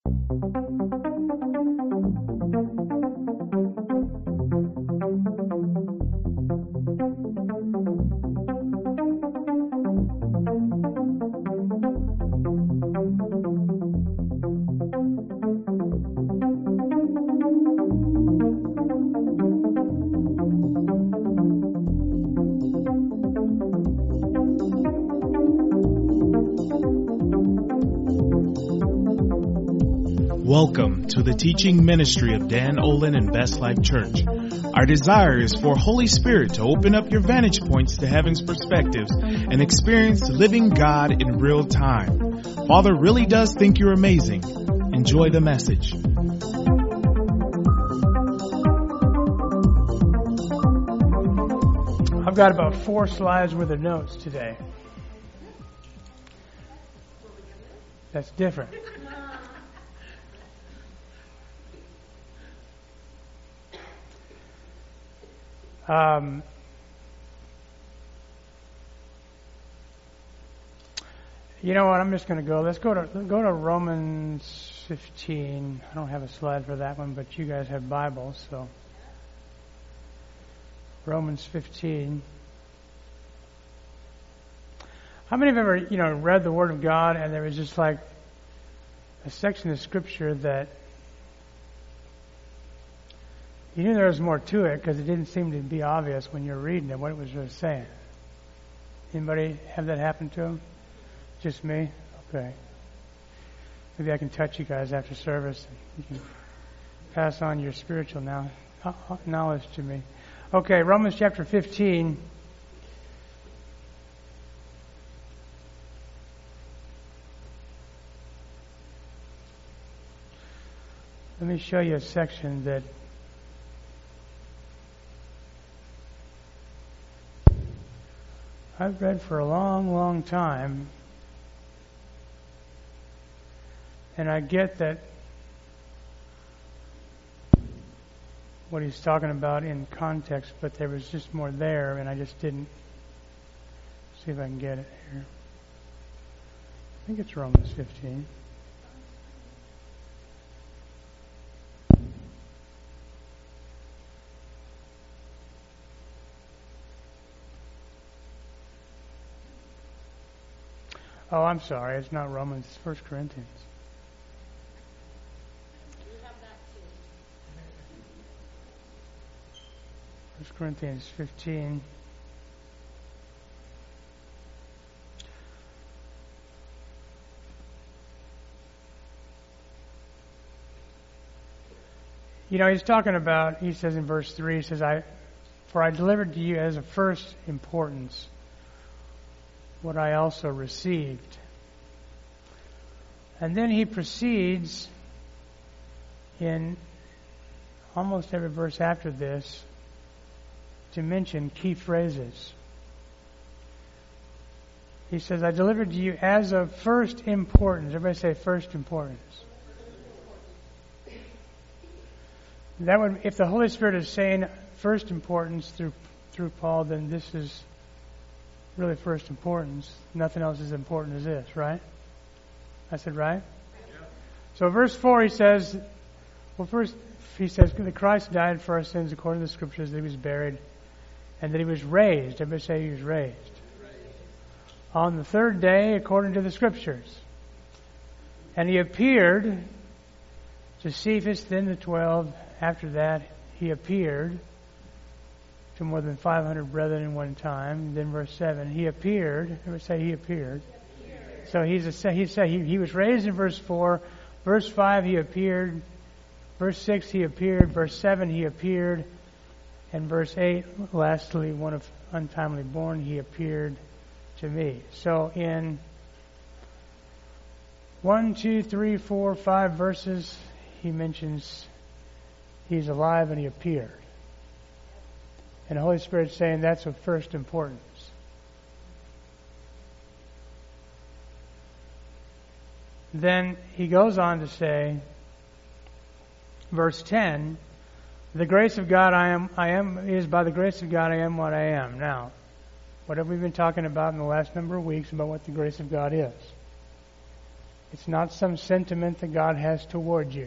Welcome to the teaching ministry of Dan Olin and Best Life Church. Our desire is for Holy Spirit to open up your vantage points to heaven's perspectives and experience living God in real time. Father really does think you're amazing. Enjoy the message. I've got about 4 slides worth of notes today. That's different. You know what? I'm just going to go. Let's go to Romans 15. I don't have a slide for that one, but you guys have Bibles, so Romans 15. How many have ever, read the Word of God and there was just like a section of Scripture that you knew there was more to it because it didn't seem to be obvious when you're reading it what it was really saying? Anybody have that happen to them? Just me? Okay. Maybe I can touch you guys after service and you can pass on your spiritual knowledge to me. Okay, Romans chapter 15. Let me show you a section that I've read for a long, long time, and I get that what he's talking about in context, but there was just more there, and I just didn't see if I can get it here. I think it's Romans 15. Oh, I'm sorry. It's not Romans. It's 1 Corinthians. You have that too. 1 Corinthians 15. He's talking about, he says in verse 3, he says, For I delivered to you as of first importance what I also received. And then he proceeds in almost every verse after this to mention key phrases. He says, I delivered to you as of first importance. Everybody say first importance. That would, if the Holy Spirit is saying first importance through Paul, then this is really first importance. Nothing else is important as this, right? I said right? Yeah. So verse 4 he says, that Christ died for our sins according to the Scriptures, that he was buried, and that he was raised. Everybody say he was raised. On the third day according to the Scriptures. And he appeared to Cephas, then the 12. After that he appeared to more than 500 brethren in one time. Then verse 7, he appeared. Everybody say he appeared. So he was raised in verse 4. Verse 5, he appeared. Verse 6, he appeared. Verse 7, he appeared. And verse 8, lastly, one of untimely born, he appeared to me. So in 1, 2, 3, 4, 5 verses, he mentions he's alive and he appeared. And the Holy Spirit's saying that's of first importance. Then he goes on to say, verse 10, the grace of God is by the grace of God I am what I am. Now, what have we been talking about in the last number of weeks about what the grace of God is? It's not some sentiment that God has toward you.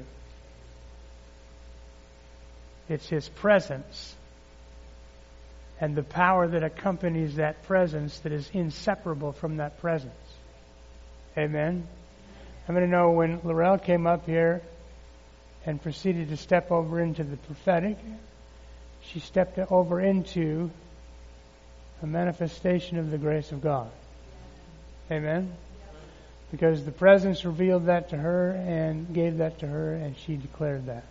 It's His presence and the power that accompanies that presence that is inseparable from that presence. Amen? I'm going to know when Laurel came up here and proceeded to step over into the prophetic, she stepped over into a manifestation of the grace of God. Amen? Because the presence revealed that to her and gave that to her, and she declared that.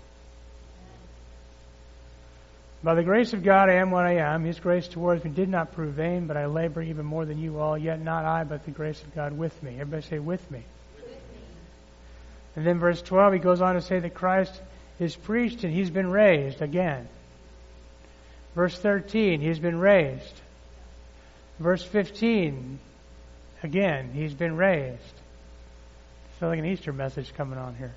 By the grace of God I am what I am. His grace towards me did not prove vain, but I labor even more than you all. Yet not I, but the grace of God with me. Everybody say, with me. With me. And then verse 12, he goes on to say that Christ is preached and He's been raised again. Verse 13, He's been raised. Verse 15, again, He's been raised. I feel like an Easter message coming on here.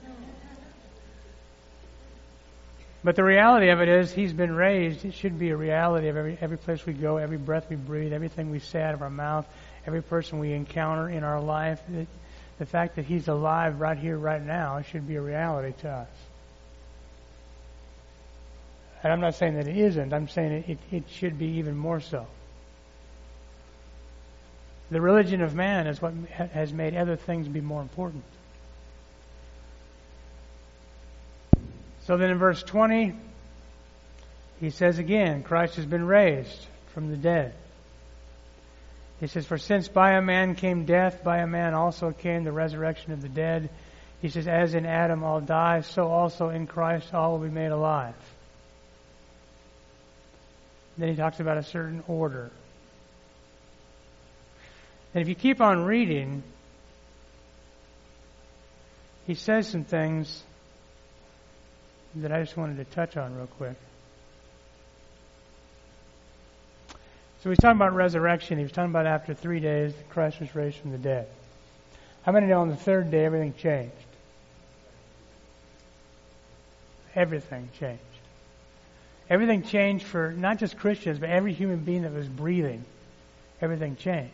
But the reality of it is, He's been raised. It should be a reality of every place we go, every breath we breathe, everything we say out of our mouth, every person we encounter in our life. The fact that He's alive right here, right now, should be a reality to us. And I'm not saying that it isn't. I'm saying it should be even more so. The religion of man is what has made other things be more important. So then in verse 20, he says again, Christ has been raised from the dead. He says, for since by a man came death, by a man also came the resurrection of the dead. He says, as in Adam all die, so also in Christ all will be made alive. Then he talks about a certain order. And if you keep on reading, he says some things that I just wanted to touch on real quick. So he's talking about resurrection. He was talking about after 3 days, Christ was raised from the dead. How many know on the third day everything changed? Everything changed. Everything changed for not just Christians, but every human being that was breathing. Everything changed.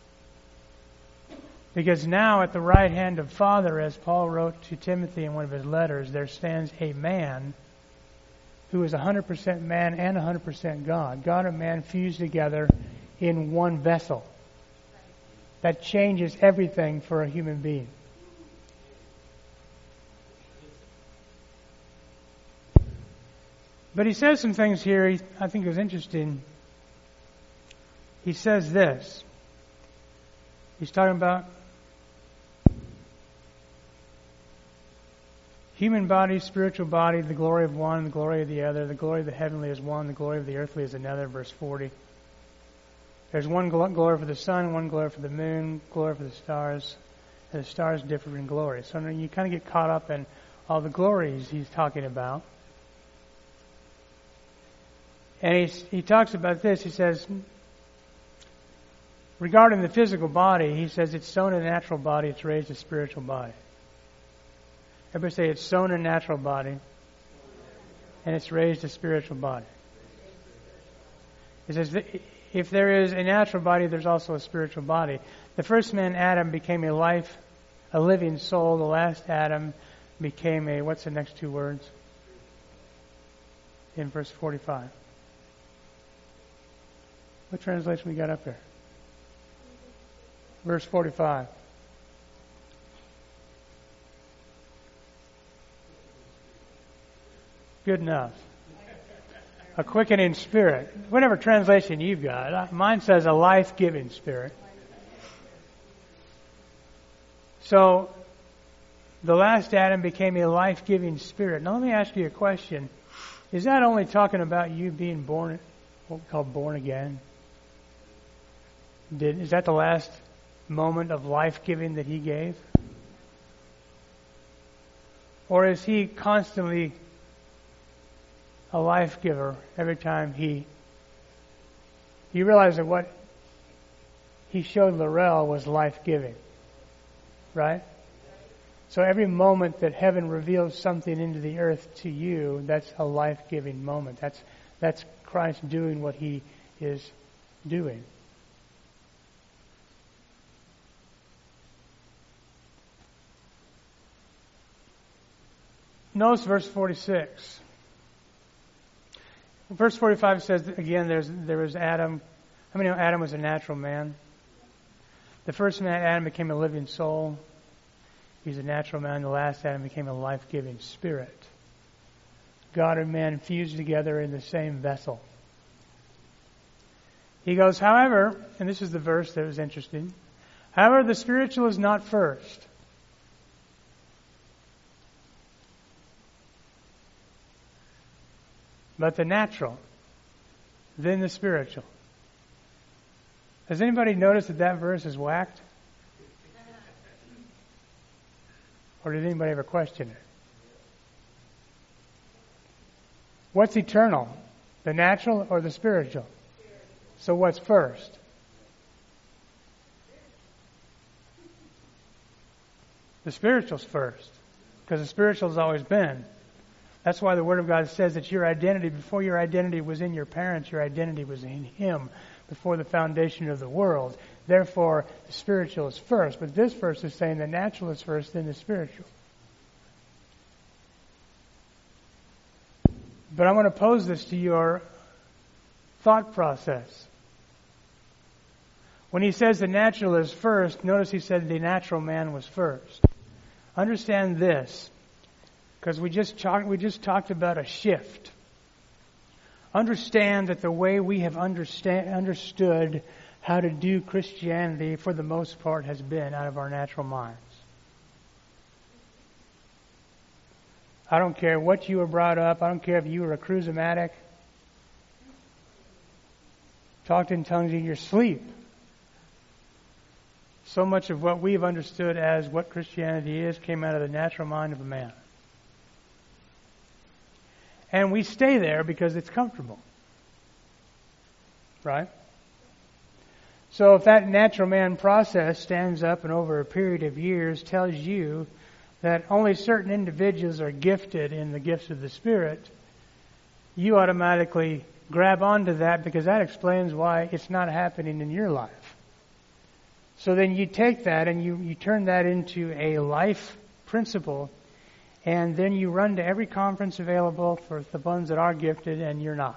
Because now at the right hand of Father, as Paul wrote to Timothy in one of his letters, there stands a man who is 100% man and 100% God. God and man fused together in one vessel. That changes everything for a human being. But he says some things here I think is interesting. He says this. He's talking about human body, spiritual body, the glory of one, the glory of the other. The glory of the heavenly is one, the glory of the earthly is another, verse 40. There's one glory for the sun, one glory for the moon, glory for the stars, and the stars differ in glory. So you kind of get caught up in all the glories he's talking about. And he talks about this. He says, regarding the physical body, he says it's sown in a natural body, it's raised a spiritual body. Everybody say it's sown in a natural body, and it's raised a spiritual body. He says if there is a natural body, there's also a spiritual body. The first man, Adam, became a living soul. The last Adam became what's the next two words? In verse 45. What translation we got up there? Verse 45. Good enough. A quickening spirit. Whatever translation you've got. Mine says a life-giving spirit. So, the last Adam became a life-giving spirit. Now let me ask you a question. Is that only talking about you being born, what we call born again? Is that the last moment of life-giving that He gave? Or is He constantly a life giver every time he realized that what He showed Laurel was life-giving? Right? So every moment that heaven reveals something into the earth to you, that's a life-giving moment. That's Christ doing what He is doing. Notice verse 46. Verse 45 says, again, there was Adam. How many know Adam was a natural man? The first man, Adam, became a living soul. He's a natural man. The last Adam became a life-giving spirit. God and man fused together in the same vessel. He goes, however, and this is the verse that was interesting, however, the spiritual is not first. But the natural, then the spiritual. Has anybody noticed that verse is whacked? Or did anybody ever question it? What's eternal? The natural or the spiritual? So what's first? The spiritual's first. Because the spiritual's always been. That's why the Word of God says that your identity, before your identity was in your parents, your identity was in Him before the foundation of the world. Therefore, the spiritual is first. But this verse is saying the natural is first, then the spiritual. But I want to pose this to your thought process. When he says the natural is first, notice he said the natural man was first. Understand this, because we just talked about a shift. Understand that the way we have understood how to do Christianity, for the most part, has been out of our natural minds. I don't care what you were brought up. I don't care if you were a charismatic. Talked in tongues in your sleep. So much of what we've understood as what Christianity is came out of the natural mind of a man. And we stay there because it's comfortable. Right? So if that natural man process stands up and over a period of years tells you that only certain individuals are gifted in the gifts of the Spirit, you automatically grab onto that because that explains why it's not happening in your life. So then you take that and you turn that into a life principle, and then you run to every conference available for the ones that are gifted and you're not.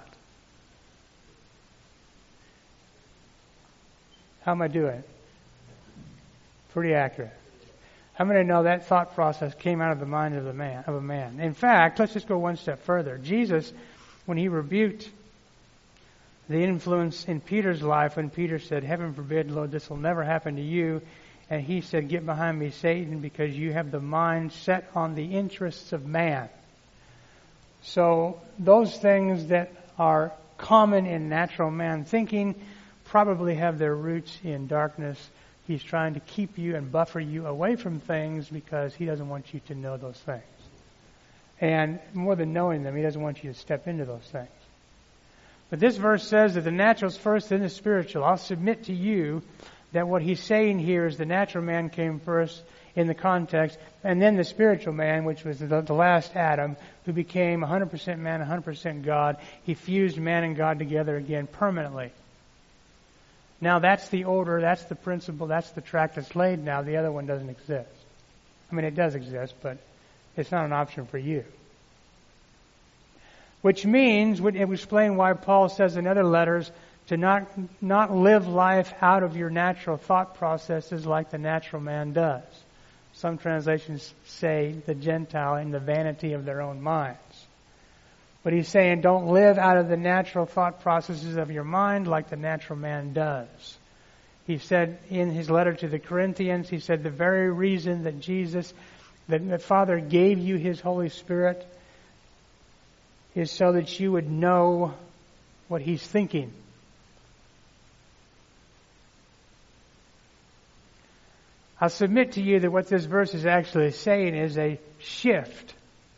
How am I doing? Pretty accurate. How many know that thought process came out of the mind of a man? In fact, let's just go one step further. Jesus, when he rebuked the influence in Peter's life, when Peter said, "Heaven forbid, Lord, this will never happen to you," and he said, "Get behind me, Satan, because you have the mind set on the interests of man." So those things that are common in natural man thinking probably have their roots in darkness. He's trying to keep you and buffer you away from things because he doesn't want you to know those things. And more than knowing them, he doesn't want you to step into those things. But this verse says that the natural is first, then the spiritual. I'll submit to you that what he's saying here is the natural man came first in the context, and then the spiritual man, which was the last Adam, who became 100% man, 100% God. He fused man and God together again permanently. Now that's the order, that's the principle, that's the track that's laid now. The other one doesn't exist. I mean, it does exist, but it's not an option for you. Which means, it would explain why Paul says in other letters to not live life out of your natural thought processes like the natural man does. Some translations say the Gentile in the vanity of their own minds. But he's saying don't live out of the natural thought processes of your mind like the natural man does. He said in his letter to the Corinthians, he said the very reason that the Father gave you His Holy Spirit is so that you would know what He's thinking. I'll submit to you that what this verse is actually saying is a shift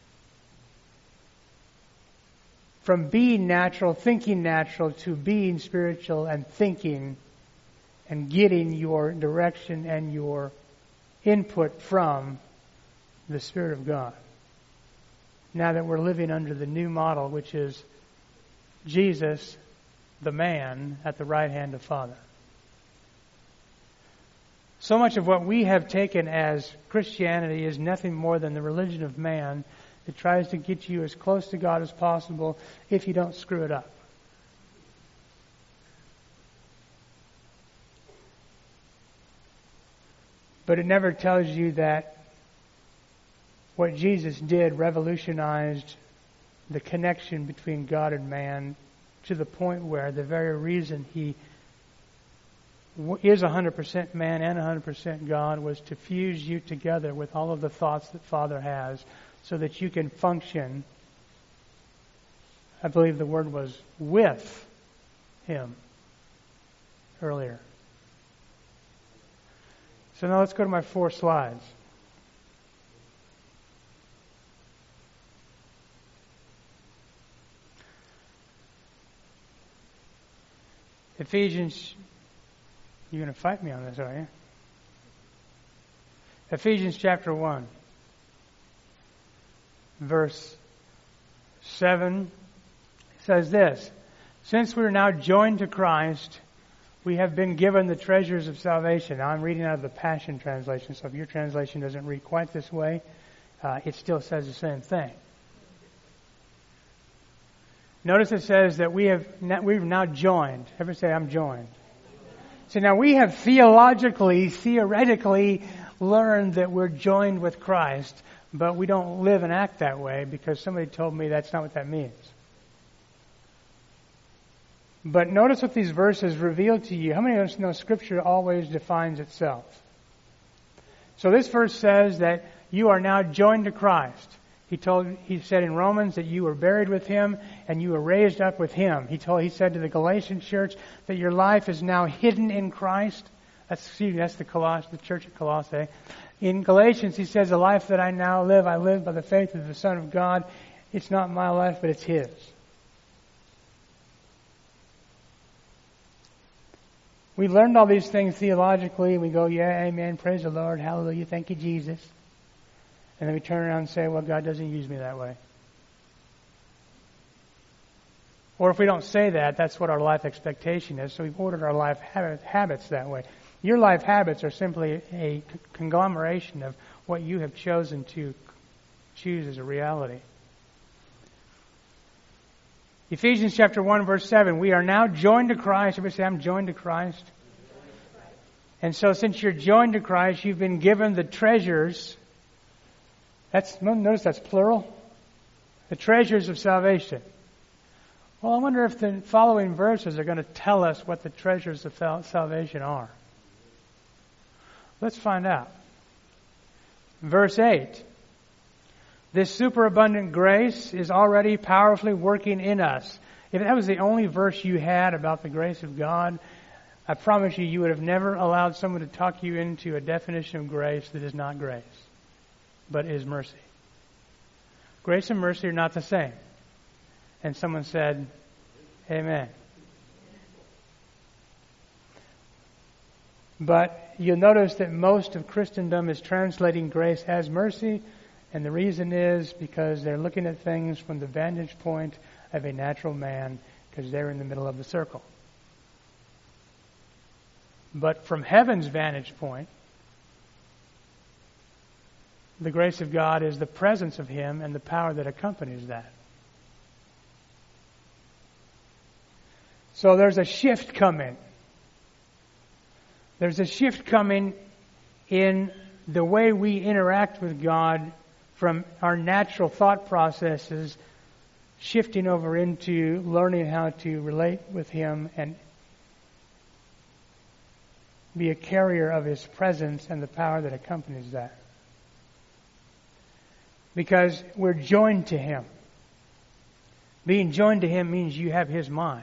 from being natural, thinking natural, to being spiritual and thinking and getting your direction and your input from the Spirit of God. Now that we're living under the new model, which is Jesus, the man, at the right hand of Father. So much of what we have taken as Christianity is nothing more than the religion of man It tries to get you as close to God as possible if you don't screw it up. But it never tells you that what Jesus did revolutionized the connection between God and man to the point where the very reason He is 100% man and 100% God was to fuse you together with all of the thoughts that Father has so that you can function, I believe the word was with Him earlier. So now let's go to my 4 slides. Ephesians, you're going to fight me on this, are you? Ephesians chapter 1, verse 7 says this: since we are now joined to Christ, we have been given the treasures of salvation. Now I'm reading out of the Passion Translation, so if your translation doesn't read quite this way, it still says the same thing. Notice it says that we've now joined. Everybody say, I'm joined. So now we have theoretically learned that we're joined with Christ, but we don't live and act that way because somebody told me that's not what that means. But notice what these verses reveal to you. How many of us know Scripture always defines itself? So this verse says that you are now joined to Christ. He said in Romans that you were buried with Him and you were raised up with Him. He said to the Galatian church that your life is now hidden in Christ. That's the church at Colossae. In Galatians, he says, the life that I now live, I live by the faith of the Son of God. It's not my life, but it's His. We learned all these things theologically. We go, yeah, amen, praise the Lord, hallelujah, thank you, Jesus. And then we turn around and say, well, God doesn't use me that way. Or if we don't say that, that's what our life expectation is. So we've ordered our life habits that way. Your life habits are simply a conglomeration of what you have chosen to choose as a reality. Ephesians chapter 1, verse 7, we are now joined to Christ. Everybody say, I'm joined to Christ. And so since you're joined to Christ, you've been given the treasures. Notice that's plural. The treasures of salvation. Well, I wonder if the following verses are going to tell us what the treasures of salvation are. Let's find out. Verse 8. This superabundant grace is already powerfully working in us. If that was the only verse you had about the grace of God, I promise you would have never allowed someone to talk you into a definition of grace that is not grace, but is mercy. Grace and mercy are not the same. And someone said, amen. But you'll notice that most of Christendom is translating grace as mercy, and the reason is because they're looking at things from the vantage point of a natural man, because they're in the middle of the circle. But from heaven's vantage point, the grace of God is the presence of Him and the power that accompanies that. So there's a shift coming. There's a shift coming in the way we interact with God from our natural thought processes, shifting over into learning how to relate with Him and be a carrier of His presence and the power that accompanies that. Because we're joined to Him. Being joined to Him means you have His mind.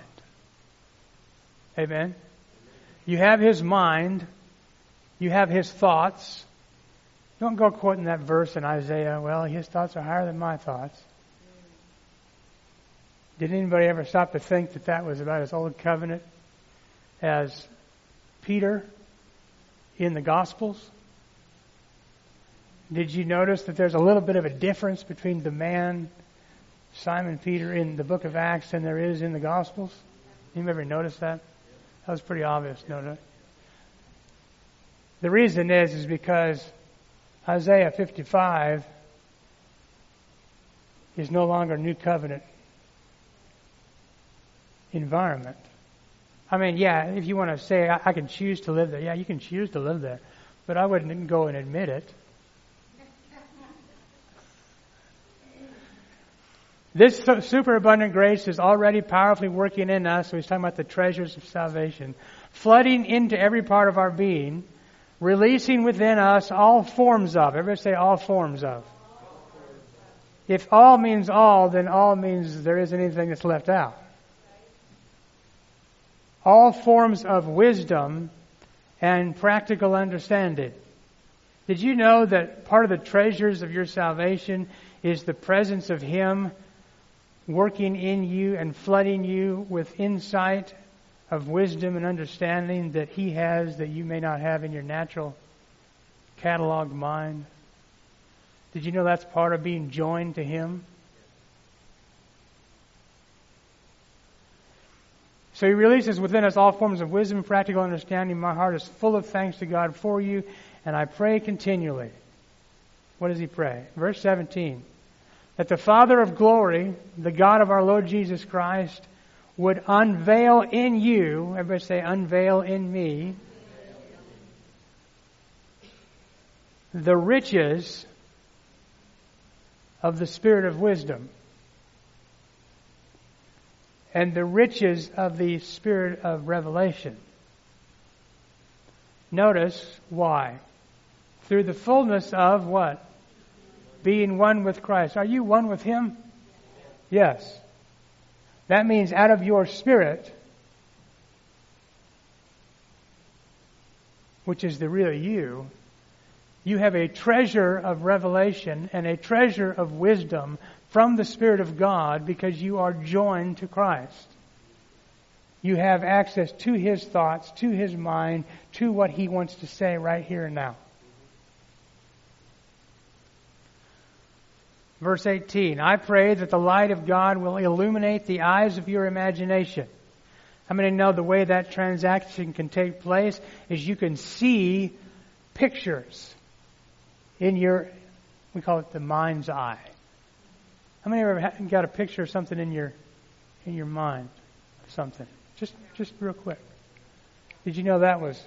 Amen? You have His mind. You have His thoughts. Don't go quoting that verse in Isaiah, well, His thoughts are higher than my thoughts. Did anybody ever stop to think that that was about as old covenant as Peter in the Gospels? Did you notice that there's a little bit of a difference between the man, Simon Peter, in the book of Acts than there is in the Gospels? Anybody ever notice that? That was pretty obvious, no? The reason is because Isaiah 55 is no longer new covenant environment. I mean, yeah, if you want to say, I can choose to live there, yeah, you can choose to live there, but I wouldn't go and admit it. This superabundant grace is already powerfully working in us, so he's talking about the treasures of salvation, flooding into every part of our being, releasing within us all forms of. Everybody say all forms of. If all means all, then all means there isn't anything that's left out. All forms of wisdom and practical understanding. Did you know that part of the treasures of your salvation is the presence of Him working in you and flooding you with insight of wisdom and understanding that He has that you may not have in your natural catalog mind? Did you know that's part of being joined to Him? So He releases within us all forms of wisdom and practical understanding. My heart is full of thanks to God for you, and I pray continually. What does he pray? Verse 17. That the Father of glory, the God of our Lord Jesus Christ, would unveil in you, everybody say, unveil in me, the riches of the Spirit of wisdom and the riches of the Spirit of revelation. Notice why. Through the fullness of what? Being one with Christ. Are you one with Him? Yes. That means out of your spirit, which is the real you, you have a treasure of revelation and a treasure of wisdom from the Spirit of God because you are joined to Christ. You have access to His thoughts, to His mind, to what He wants to say right here and now. Verse 18, I pray that the light of God will illuminate the eyes of your imagination. How many know the way that transaction can take place is you can see pictures in your, we call it the mind's eye. How many of you ever got a picture of something in your mind? Something. Just real quick. Did you know that was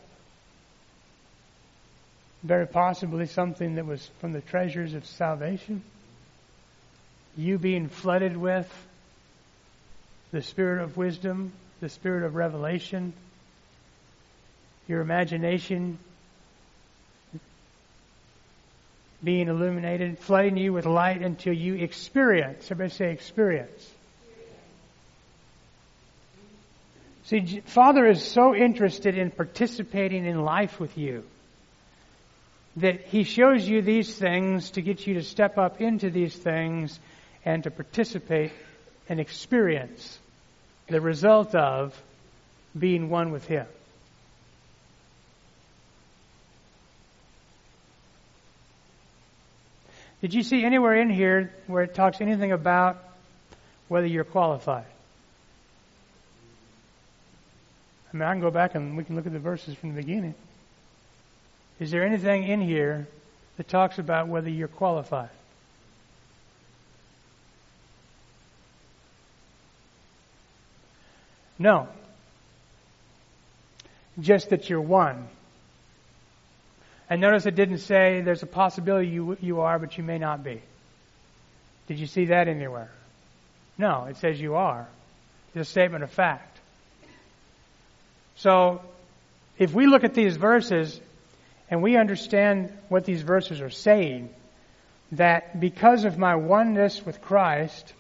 very possibly something that was from the treasures of salvation? You being flooded with the Spirit of wisdom, the Spirit of revelation, your imagination being illuminated, flooding you with light until you experience. Everybody say experience. See, Father is so interested in participating in life with you that He shows you these things to get you to step up into these things and to participate and experience the result of being one with Him. Did you see anywhere in here where it talks anything about whether you're qualified? I mean, I can go back and we can look at the verses from the beginning. Is there anything in here that talks about whether you're qualified? No. Just that you're one. And notice it didn't say there's a possibility you are, but you may not be. Did you see that anywhere? No, it says you are. It's a statement of fact. So, if we look at these verses and we understand what these verses are saying, that because of my oneness with Christ,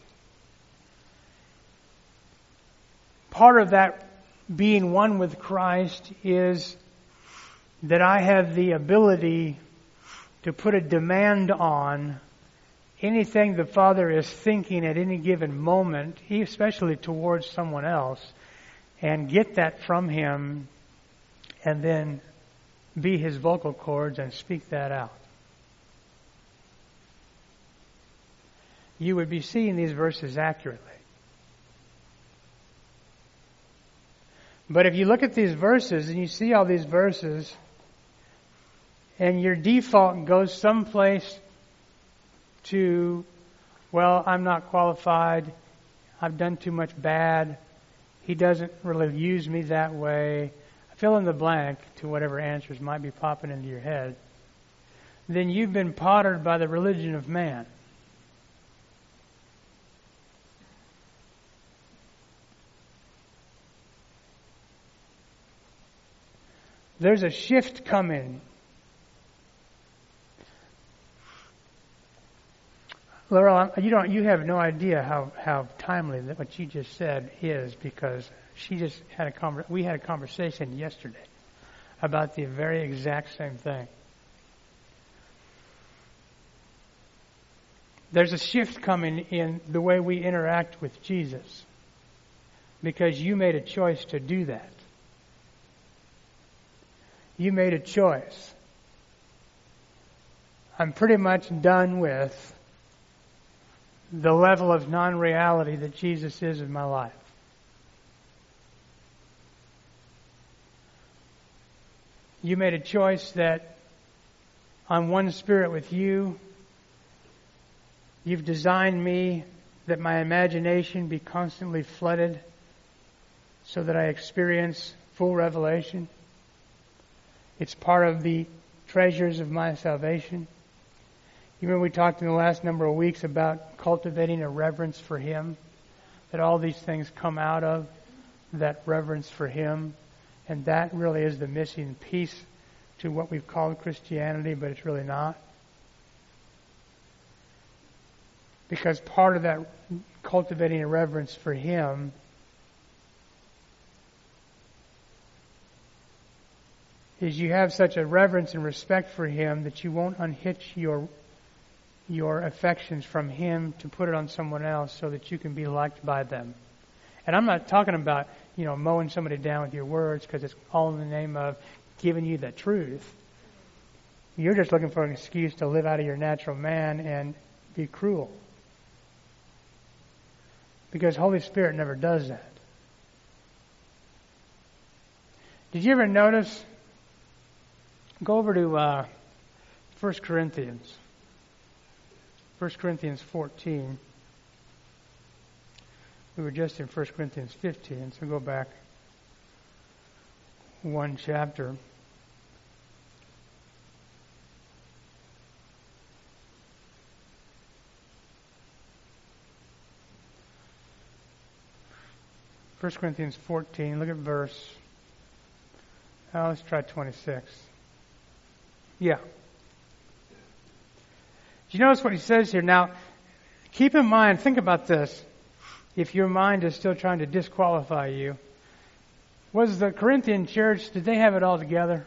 part of that being one with Christ is that I have the ability to put a demand on anything the Father is thinking at any given moment, especially towards someone else, and get that from Him and then be His vocal cords and speak that out. You would be seeing these verses accurately. But if you look at these verses and you see all these verses and your default goes someplace to well, I'm not qualified, I've done too much bad, He doesn't really use me that way, fill in the blank to whatever answers might be popping into your head, then you've been pottered by the religion of man. There's a shift coming. Laurel, you have no idea how timely that what you just said is, because we had a conversation yesterday about the very exact same thing. There's a shift coming in the way we interact with Jesus, because you made a choice to do that. You made a choice. I'm pretty much done with the level of non-reality that Jesus is in my life. You made a choice that I'm one spirit with you. You've designed me that my imagination be constantly flooded so that I experience full revelation. It's part of the treasures of my salvation. You remember we talked in the last number of weeks about cultivating a reverence for Him, that all these things come out of that reverence for Him, and that really is the missing piece to what we've called Christianity, but it's really not. Because part of that cultivating a reverence for Him is you have such a reverence and respect for Him that you won't unhitch your affections from Him to put it on someone else so that you can be liked by them. And I'm not talking about, mowing somebody down with your words, because it's all in the name of giving you the truth. You're just looking for an excuse to live out of your natural man and be cruel. Because Holy Spirit never does that. Did you ever notice? Go over to 1 Corinthians. 1 Corinthians 14. We were just in 1 Corinthians 15, so go back one chapter. First Corinthians 14, look at verse, let's try 26. Yeah. Do you notice what he says here? Now, keep in mind, think about this. If your mind is still trying to disqualify you, was the Corinthian church, did they have it all together?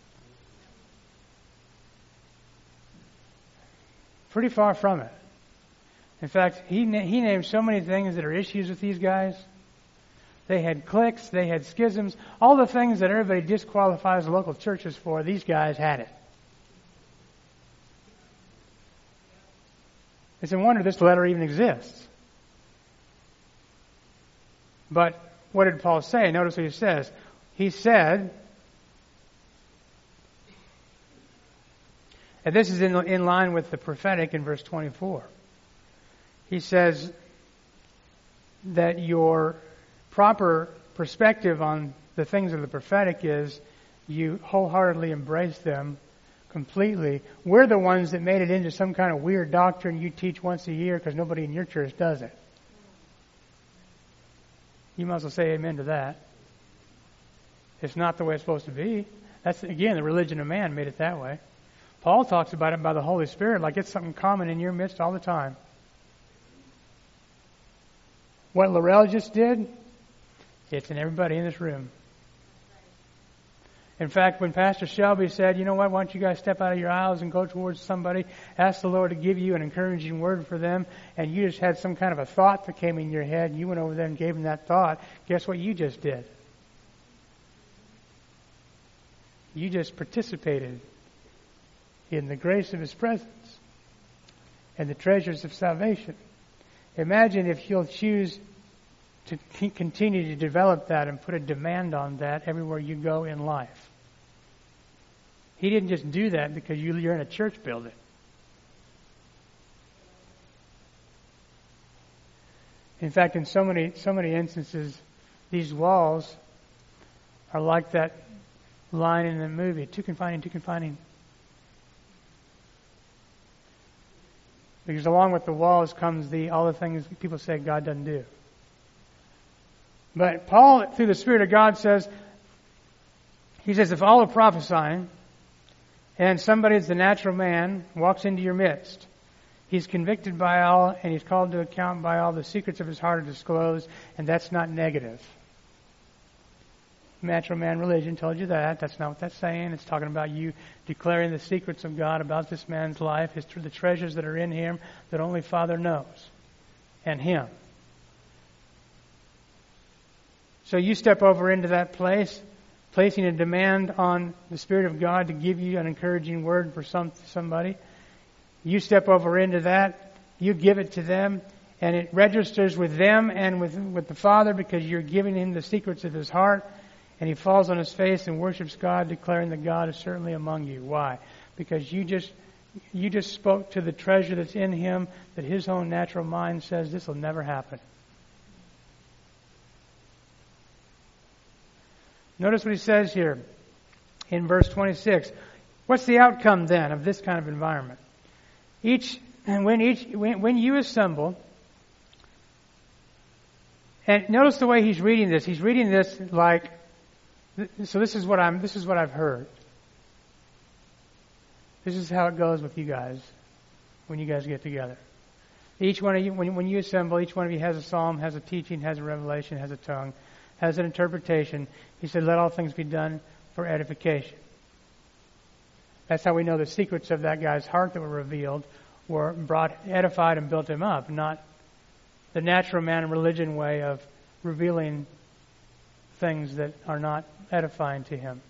Pretty far from it. In fact, he named so many things that are issues with these guys. They had cliques, they had schisms, all the things that everybody disqualifies local churches for, these guys had it. It's a wonder this letter even exists. But what did Paul say? Notice what he says. He said, and this is in line with the prophetic in verse 24. He says that your proper perspective on the things of the prophetic is you wholeheartedly embrace them completely. We're the ones that made it into some kind of weird doctrine you teach once a year because nobody in your church does it. You might as well say amen to that. It's not the way it's supposed to be. That's, again, the religion of man made it that way. Paul talks about it by the Holy Spirit like it's something common in your midst all the time. What Laurel just did, it's in everybody in this room. In fact, when Pastor Shelby said, you know what, why don't you guys step out of your aisles and go towards somebody, ask the Lord to give you an encouraging word for them, and you just had some kind of a thought that came in your head, and you went over there and gave them that thought, guess what you just did? You just participated in the grace of His presence and the treasures of salvation. Imagine if you'll choose to continue to develop that and put a demand on that everywhere you go in life. He didn't just do that because you're in a church building. In fact, in so many instances, these walls are like that line in the movie, too confining, too confining. Because along with the walls comes all the things people say God doesn't do. But Paul, through the Spirit of God, says, if all are prophesying, and somebody is the natural man, walks into your midst, he's convicted by all, and he's called to account by all, the secrets of his heart are disclosed, and that's not negative. Natural man religion told you that. That's not what that's saying. It's talking about you declaring the secrets of God about this man's life, the treasures that are in him that only Father knows, and him. So you step over into that place, placing a demand on the Spirit of God to give you an encouraging word for somebody. You step over into that, you give it to them, and it registers with them and with the Father, because you're giving him the secrets of his heart. And he falls on his face and worships God, declaring that God is certainly among you. Why? Because you just spoke to the treasure that's in him that his own natural mind says this will never happen. Notice what he says here in verse 26. What's the outcome then of this kind of environment? When you assemble, and notice the way he's reading this. He's reading this like, so this is what I've heard. This is how it goes with you guys when you guys get together. Each one of you, when you assemble, each one of you has a psalm, has a teaching, has a revelation, has a tongue, has an interpretation. He said, let all things be done for edification. That's how we know the secrets of that guy's heart that were revealed were edified and built him up, not the natural man and religion way of revealing things that are not edifying to him.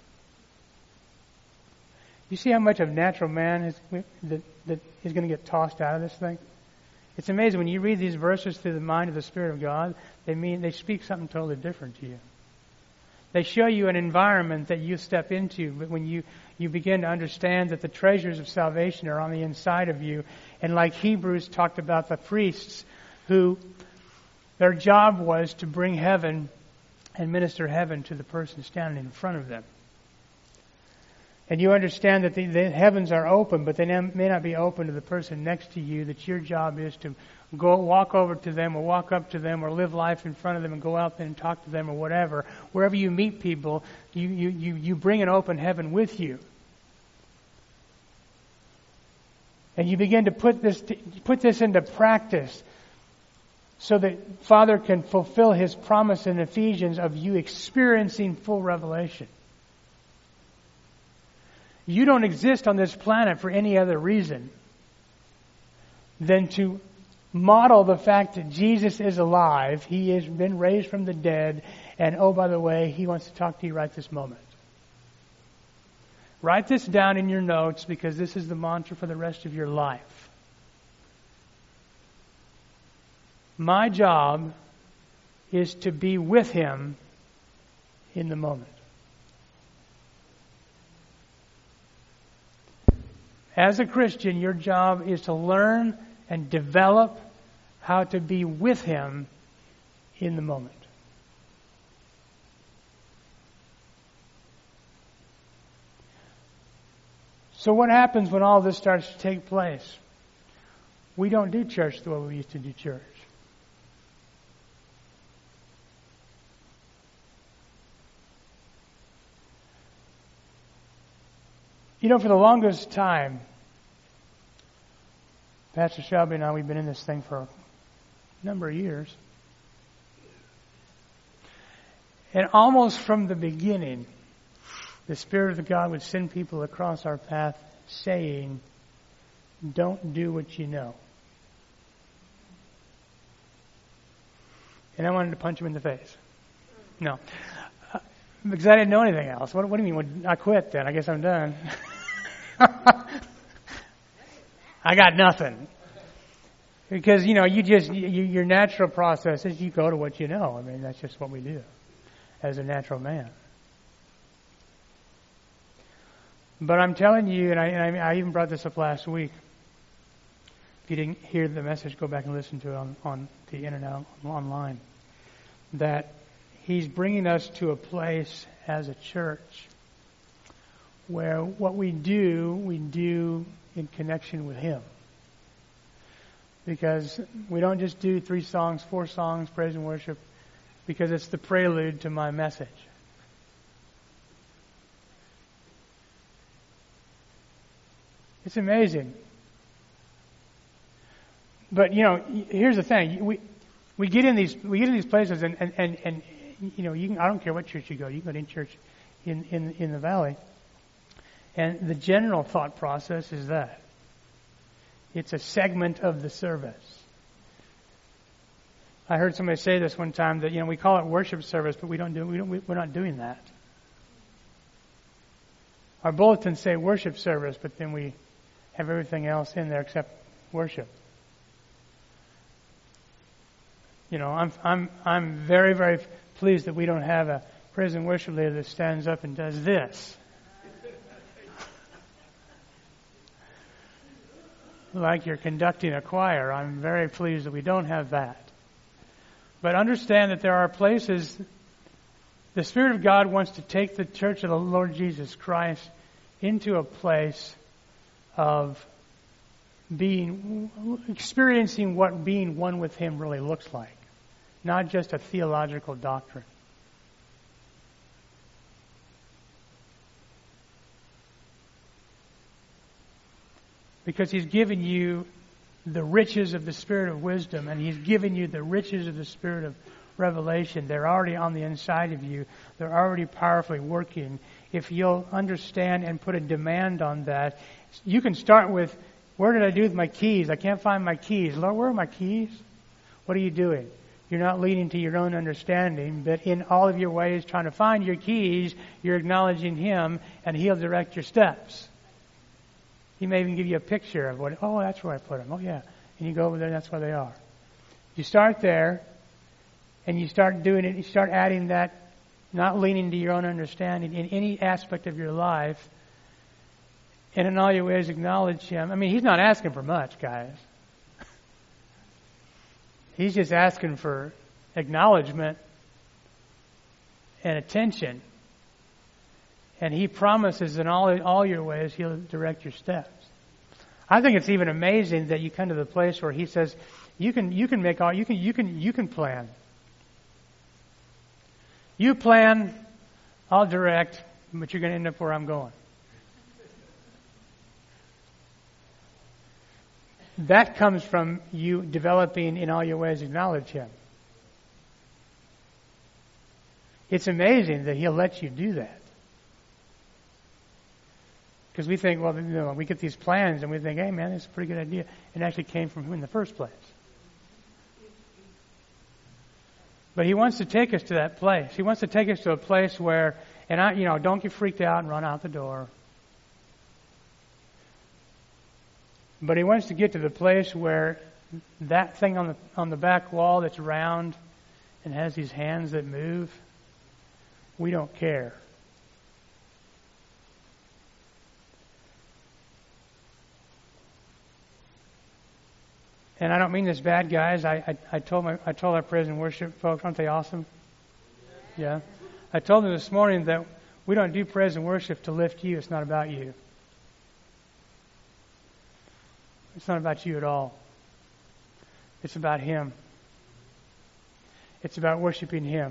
You see how much of natural man that is going to get tossed out of this thing? It's amazing when you read these verses through the mind of the Spirit of God. They speak something totally different to you. They show you an environment that you step into, but when you begin to understand that the treasures of salvation are on the inside of you, and like Hebrews talked about the priests who their job was to bring heaven and minister heaven to the person standing in front of them. And you understand that the heavens are open, but they may not be open to the person next to you, that your job is to go walk over to them or walk up to them or live life in front of them and go out there and talk to them or whatever. Wherever you meet people, you bring an open heaven with you. And you begin to put this into practice so that Father can fulfill His promise in Ephesians of you experiencing full revelation. You don't exist on this planet for any other reason than to model the fact that Jesus is alive, He has been raised from the dead, and oh, by the way, He wants to talk to you right this moment. Write this down in your notes, because this is the mantra for the rest of your life. My job is to be with Him in the moment. As a Christian, your job is to learn and develop how to be with Him in the moment. So what happens when all this starts to take place? We don't do church the way we used to do church. You know, for the longest time, Pastor Shelby and I, we've been in this thing for a number of years. And almost from the beginning, the Spirit of God would send people across our path saying, don't do what you know. And I wanted to punch him in the face. No. Because I didn't know anything else. What do you mean? Well, I quit then. I guess I'm done. I got nothing. Because, you know, your natural process is you go to what you know. I mean, that's just what we do as a natural man. But I'm telling you, and I even brought this up last week, If you didn't hear the message, go back and listen to it on the internet, online. That He's bringing us to a place as a church where what we do in connection with Him. Because we don't just do 3 songs, 4 songs, praise and worship, because it's the prelude to my message. It's amazing. But here's the thing: we get in these places, and I don't care what church you go. You can go to any church in the valley, and the general thought process is that it's a segment of the service. I heard somebody say this one time that we call it worship service, but we're not doing that. Our bulletins say worship service, but then we have everything else in there except worship. I'm very, very pleased that we don't have a praise and worship leader that stands up and does this. Like you're conducting a choir. I'm very pleased that we don't have that. But understand that there are places, the Spirit of God wants to take the church of the Lord Jesus Christ into a place of experiencing what being one with Him really looks like. Not just a theological doctrine. Because He's given you the riches of the Spirit of wisdom, and He's given you the riches of the Spirit of revelation. They're already on the inside of you. They're already powerfully working. If you'll understand and put a demand on that, you can start with, where did I do with my keys? I can't find my keys. Lord, where are my keys? What are you doing? You're not leading to your own understanding, but in all of your ways trying to find your keys, you're acknowledging Him, and He'll direct your steps. He may even give you a picture of that's where I put them. Oh, yeah. And you go over there, and that's where they are. You start there, and you start doing it. You start adding that, not leaning to your own understanding in any aspect of your life, and in all your ways acknowledge Him. I mean, He's not asking for much, guys. He's just asking for acknowledgement and attention. And He promises in all your ways He'll direct your steps. I think it's even amazing that you come to the place where He says, you can plan. You plan, I'll direct, but you're going to end up where I'm going. That comes from you developing in all your ways acknowledge Him. It's amazing that He'll let you do that. Because we think, we get these plans and we think, hey man, this is a pretty good idea. It actually came from Him in the first place. But He wants to take us to that place. He wants to take us to a place where, don't get freaked out and run out the door. But He wants to get to the place where that thing on the back wall that's round and has these hands that move, we don't care. And I don't mean this bad, guys. I told our praise and worship folks, aren't they awesome? Yeah. I told them this morning that we don't do praise and worship to lift you. It's not about you. It's not about you at all. It's about Him. It's about worshiping Him.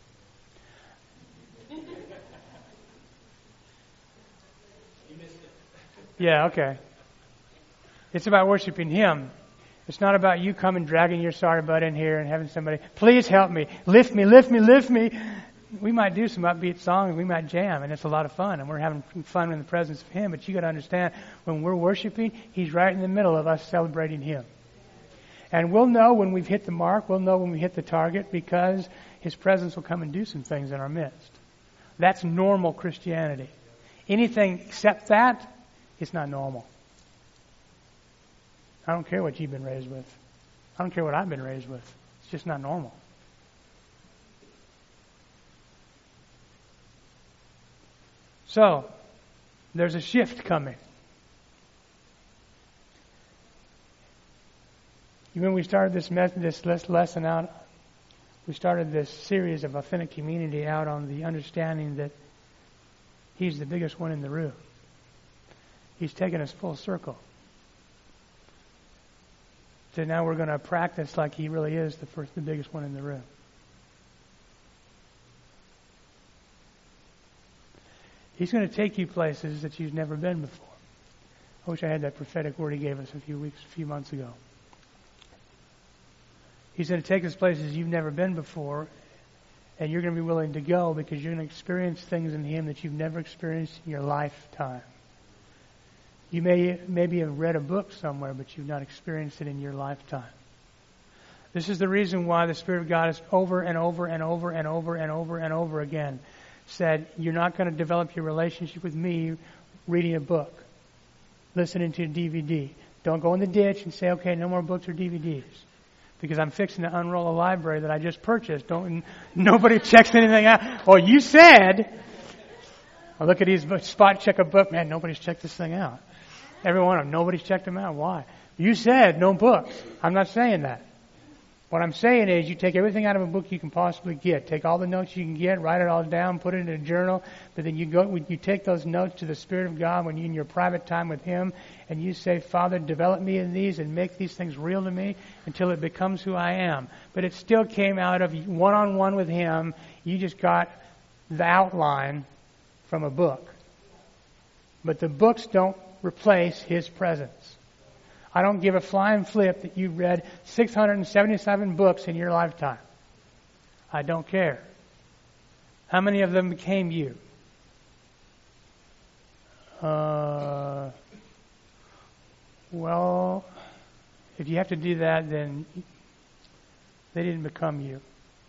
Yeah, okay. It's about worshiping Him. It's not about you coming dragging your sorry butt in here and having somebody, please help me, lift me, lift me, lift me. We might do some upbeat songs, we might jam, and it's a lot of fun, and we're having fun in the presence of Him. But you got to understand, when we're worshiping, He's right in the middle of us celebrating Him. And we'll know when we've hit the mark, we'll know when we hit the target, because His presence will come and do some things in our midst. That's normal Christianity. Anything except that, it's not normal. I don't care what you've been raised with. I don't care what I've been raised with. It's just not normal. So, there's a shift coming. When we started this lesson out, we started this series of Authentic Community out on the understanding that He's the biggest one in the room. He's taken us full circle. So now we're going to practice like He really is the biggest one in the room. He's going to take you places that you've never been before. I wish I had that prophetic word He gave us a few months ago. He's going to take us places you've never been before, and you're going to be willing to go because you're going to experience things in Him that you've never experienced in your lifetime. You maybe have read a book somewhere, but you've not experienced it in your lifetime. This is the reason why the Spirit of God has over and over and over and over and over and over again said, you're not going to develop your relationship with me reading a book, listening to a DVD. Don't go in the ditch and say, okay, no more books or DVDs. Because I'm fixing to unroll a library that I just purchased. Nobody checks anything out. Well, you said, oh, look at these spot check a book. Man, nobody's checked this thing out. Every one of them, nobody's checked them out. Why? You said no books. I'm not saying that. What I'm saying is you take everything out of a book you can possibly get. Take all the notes you can get, write it all down, put it in a journal. But then you take those notes to the Spirit of God when you're in your private time with Him, and you say, Father, develop me in these and make these things real to me until it becomes who I am. But it still came out of one-on-one with Him. You just got the outline from a book. But the books don't replace His presence. I don't give a flying flip that you've read 677 books in your lifetime. I don't care. How many of them became you? Well, if you have to do that, then they didn't become you.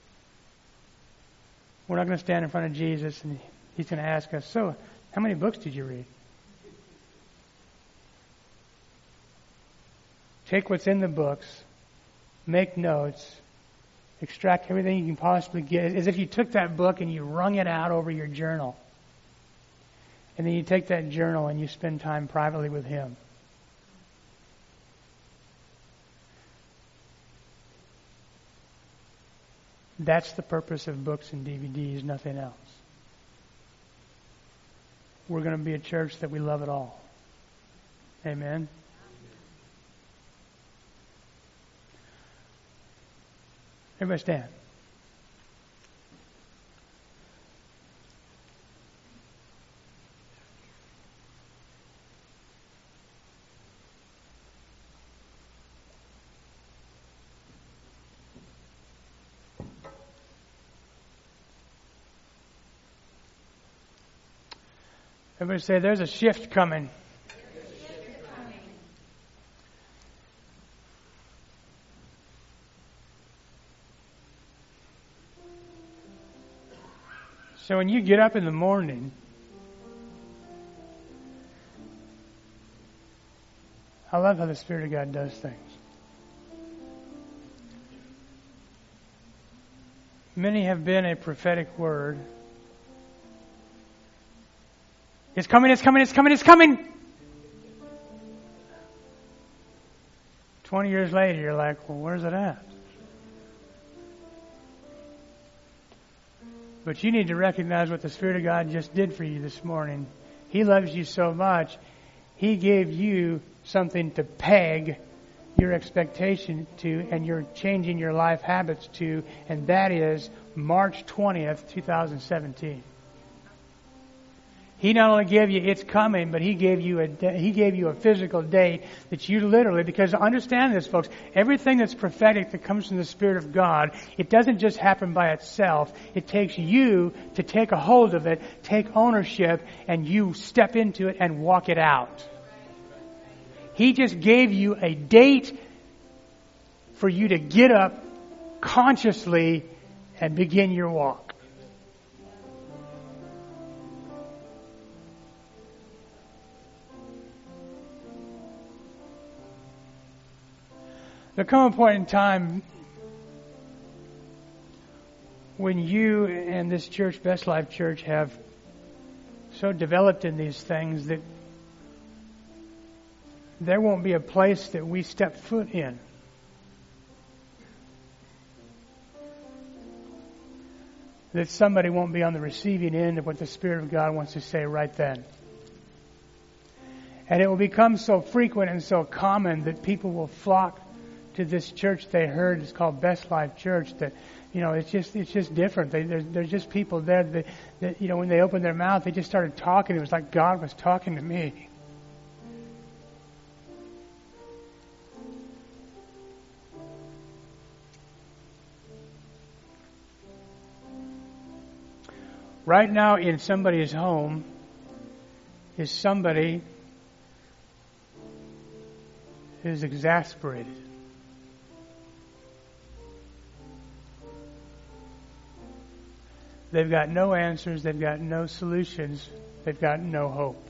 We're not going to stand in front of Jesus and He's going to ask us, so, how many books did you read? Take what's in the books, make notes, extract everything you can possibly get, as if you took that book and you wrung it out over your journal. And then you take that journal and you spend time privately with Him. That's the purpose of books and DVDs, nothing else. We're going to be a church that we love it all. Amen. Everybody stand. Everybody say, there's a shift coming. So when you get up in the morning, I love how the Spirit of God does things. Many have been a prophetic word. It's coming, it's coming, it's coming, it's coming. 20 years later, you're like, well, where's it at? But you need to recognize what the Spirit of God just did for you this morning. He loves you so much, He gave you something to peg your expectation to, and you're changing your life habits to, and that is March 20th, 2017. He not only gave you it's coming, but He gave you a physical date that you literally, because understand this, folks, everything that's prophetic that comes from the Spirit of God, it doesn't just happen by itself. It takes you to take a hold of it, take ownership, and you step into it and walk it out. He just gave you a date for you to get up consciously and begin your walk. There'll come a point in time when you and this church, Best Life Church, have so developed in these things that there won't be a place that we step foot in that somebody won't be on the receiving end of what the Spirit of God wants to say right then. And it will become so frequent and so common that people will flock to this church they heard. It's called Best Life Church. That, it's just different. There's just people there that when they opened their mouth, they just started talking. It was like God was talking to me. Right now in somebody's home is somebody who's exasperated. They've got no answers. They've got no solutions. They've got no hope.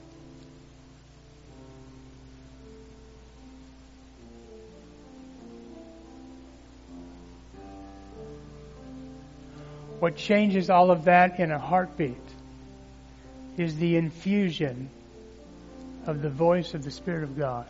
What changes all of that in a heartbeat is the infusion of the voice of the Spirit of God.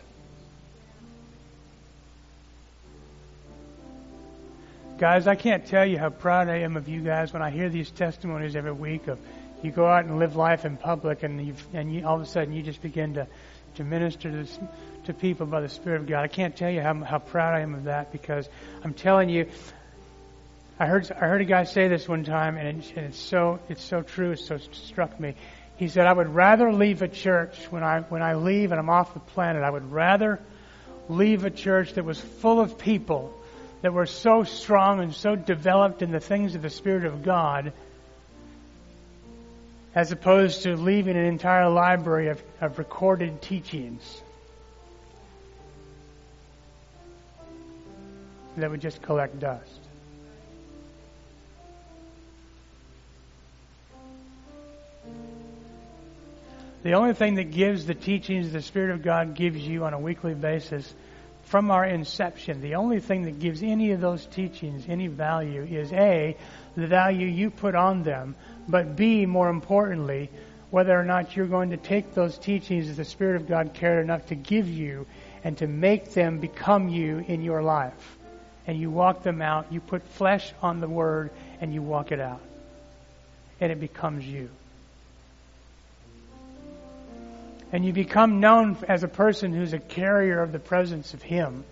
Guys, I can't tell you how proud I am of you guys when I hear these testimonies every week of you go out and live life in public and all of a sudden you just begin to minister to people by the Spirit of God. I can't tell you how proud I am of that, because I'm telling you, I heard a guy say this one time, and it's so true. It so struck me. He said, "I would rather leave a church when I leave and I'm off the planet. I would rather leave a church that was full of people that were so strong and so developed in the things of the Spirit of God, as opposed to leaving an entire library of recorded teachings that would just collect dust." The only thing that gives the teachings the Spirit of God gives you on a weekly basis from our inception, the only thing that gives any of those teachings any value is A, the value you put on them, but B, more importantly, whether or not you're going to take those teachings that the Spirit of God cared enough to give you and to make them become you in your life. And you walk them out, you put flesh on the Word, and you walk it out. And it becomes you. And you become known as a person who's a carrier of the presence of Him.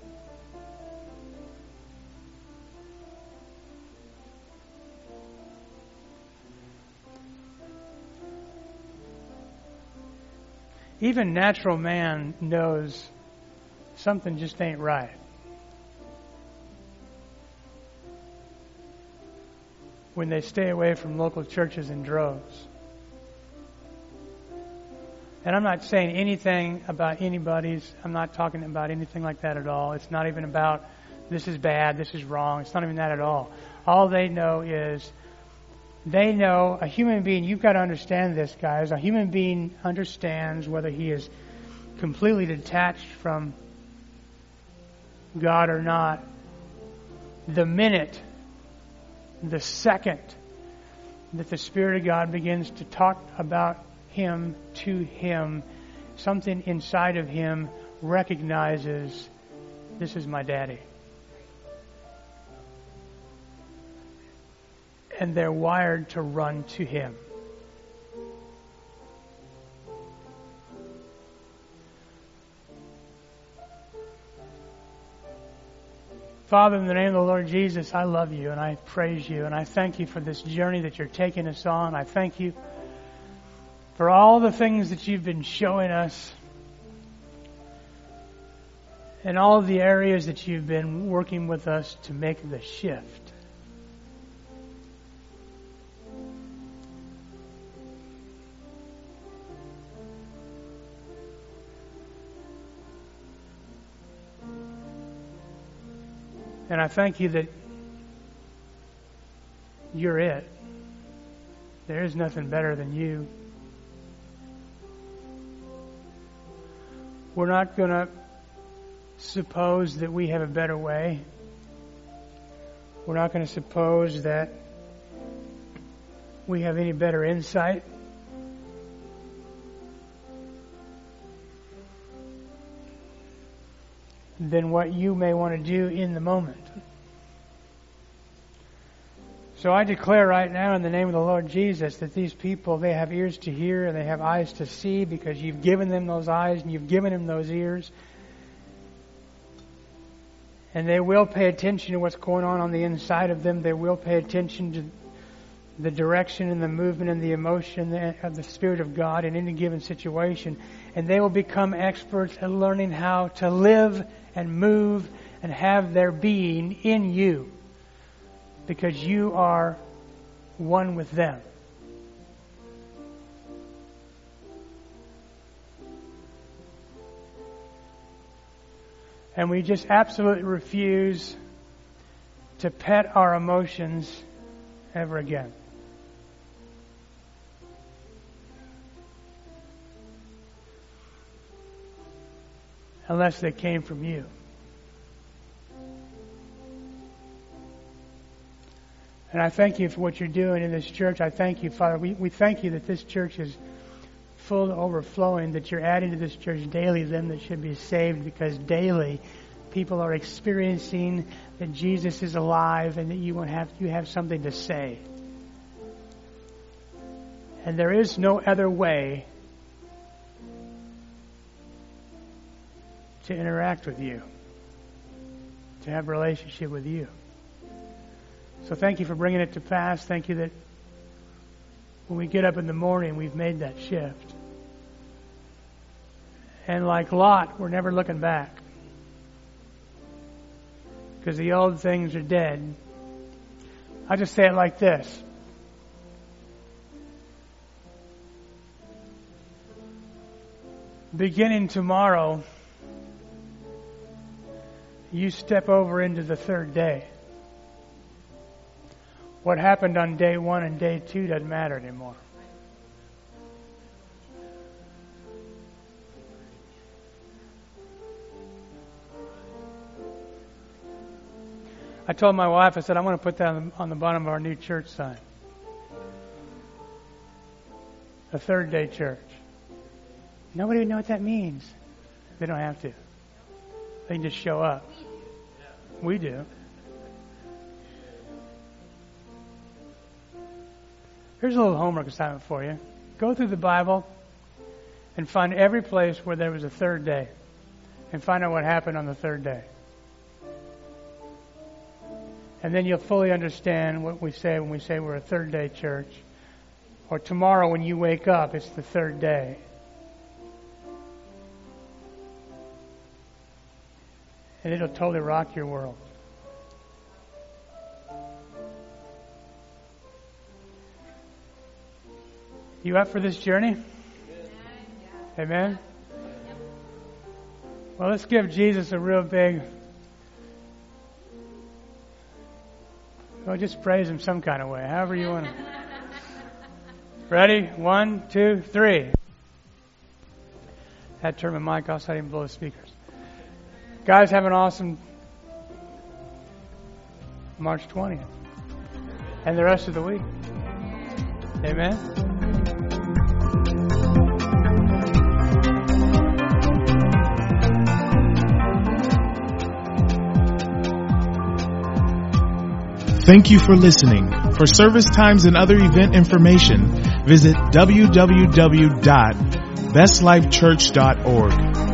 Even natural man knows something just ain't right when they stay away from local churches in droves. And I'm not saying anything about anybody's. I'm not talking about anything like that at all. It's not even about this is bad, this is wrong. It's not even that at all. All they know is they know a human being. You've got to understand this, guys. A human being understands whether he is completely detached from God or not the minute, the second that the Spirit of God begins to talk about Him to him. Something inside of him recognizes, this is my daddy. And they're wired to run to Him. Father, in the name of the Lord Jesus, I love You and I praise You and I thank You for this journey that You're taking us on. I thank You for all the things that You've been showing us and all of the areas that You've been working with us to make the shift. And I thank You that You're it. There is nothing better than You. We're not going to suppose that we have a better way. We're not going to suppose that we have any better insight. Than what You may want to do in the moment. So I declare right now in the name of the Lord Jesus that these people, they have ears to hear and they have eyes to see because you've given them those eyes and you've given them those ears. And they will pay attention to what's going on the inside of them. They will pay attention to the direction and the movement and the emotion of the Spirit of God in any given situation. And they will become experts at learning how to live and move and have their being in you, because you are one with them. And we just absolutely refuse to pet our emotions ever again. Unless they came from you. And I thank you for what you're doing in this church. I thank you, Father. We thank you that this church is full to overflowing, that you're adding to this church daily them that should be saved, because daily people are experiencing that Jesus is alive and that you have something to say. And there is no other way to interact with you, to have a relationship with you. So thank you for bringing it to pass. Thank you that when we get up in the morning, we've made that shift. And like Lot, we're never looking back, because the old things are dead. I just say it like this. Beginning tomorrow, you step over into the third day. What happened on day 1 and day 2 doesn't matter anymore. I told my wife, I said, I want to put that on the bottom of our new church sign. A third day church. Nobody would know what that means. They don't have to. They can just show up. We do. Here's a little homework assignment for you. Go through the Bible and find every place where there was a third day, and find out what happened on the third day. And then you'll fully understand what we say when we say we're a third day church. Or tomorrow when you wake up, it's the third day. And it'll totally rock your world. You up for this journey? Amen? Well, let's give Jesus a real big... Well, just praise Him some kind of way, however you want to. Ready? 1, 2, 3. I had to turn my mic off so I didn't blow the speakers. Guys, have an awesome March 20th. And the rest of the week. Amen? Thank you for listening. For service times and other event information, visit www.bestlifechurch.org.